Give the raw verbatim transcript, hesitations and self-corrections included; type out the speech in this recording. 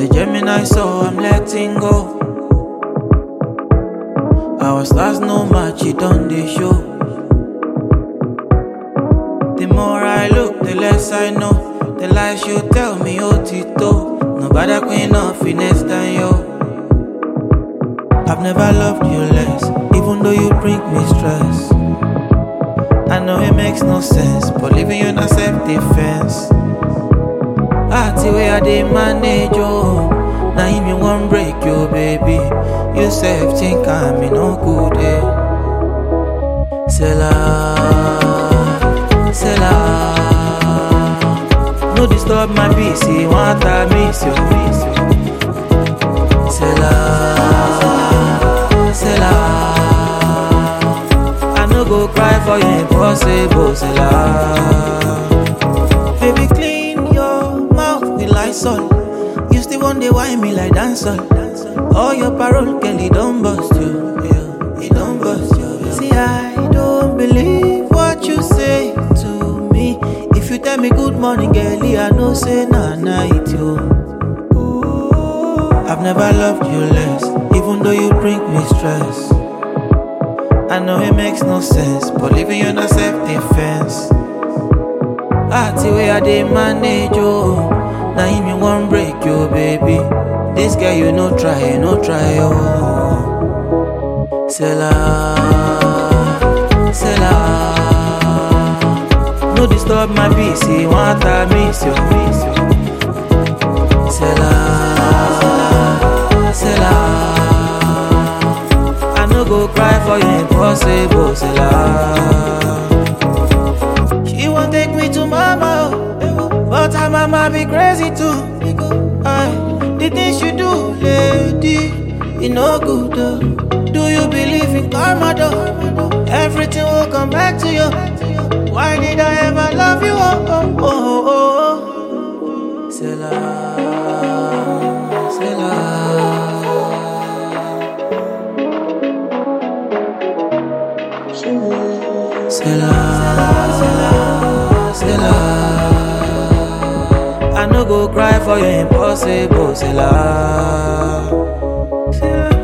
a Gemini, so I'm letting go. Our stars no match, it on the show. The more I look, the less I know. The lies you tell me, oh Tito. Nobody queen of finesse than you. I've never loved you less, even though you bring me stress. I know it makes no sense, but leaving you in a self-defense. I see where I did manage, oh. Now if you won't break you, baby. You self think I'm in no good, eh. Say la, say la. No disturb my peace, you want I miss you. Say la, say la. I no go cry for you, impossible, say la. Baby, clean your mouth with Lysol. You still want to whine me like dancer. All your parole, girl, it don't bust you. Yeah, it don't bust you. Yeah. See, I don't believe what you say to me. If you tell me good morning, girlie, I know say nah night you. I've never loved you less, even though you bring me stress. I know it makes no sense, but leaving you in a self-defense. I see where I did manage, oh. Now if you won't break you, baby. This girl you no try, you no try, oh. Say la, say la. No disturb my peace, you want I miss you. Say la, say la. I no go cry for you, impossible, say la. She won't take me to mama, but her mama be crazy too. Aye. The things you do, lady, it no good though. Do you believe in karma though? Everything will come back to you. Why did I ever love you? Oh, oh, oh, oh. C'est là, c'est là. C'est là, c'est là. I no go cry for you, impossible, c'est là. C'est là.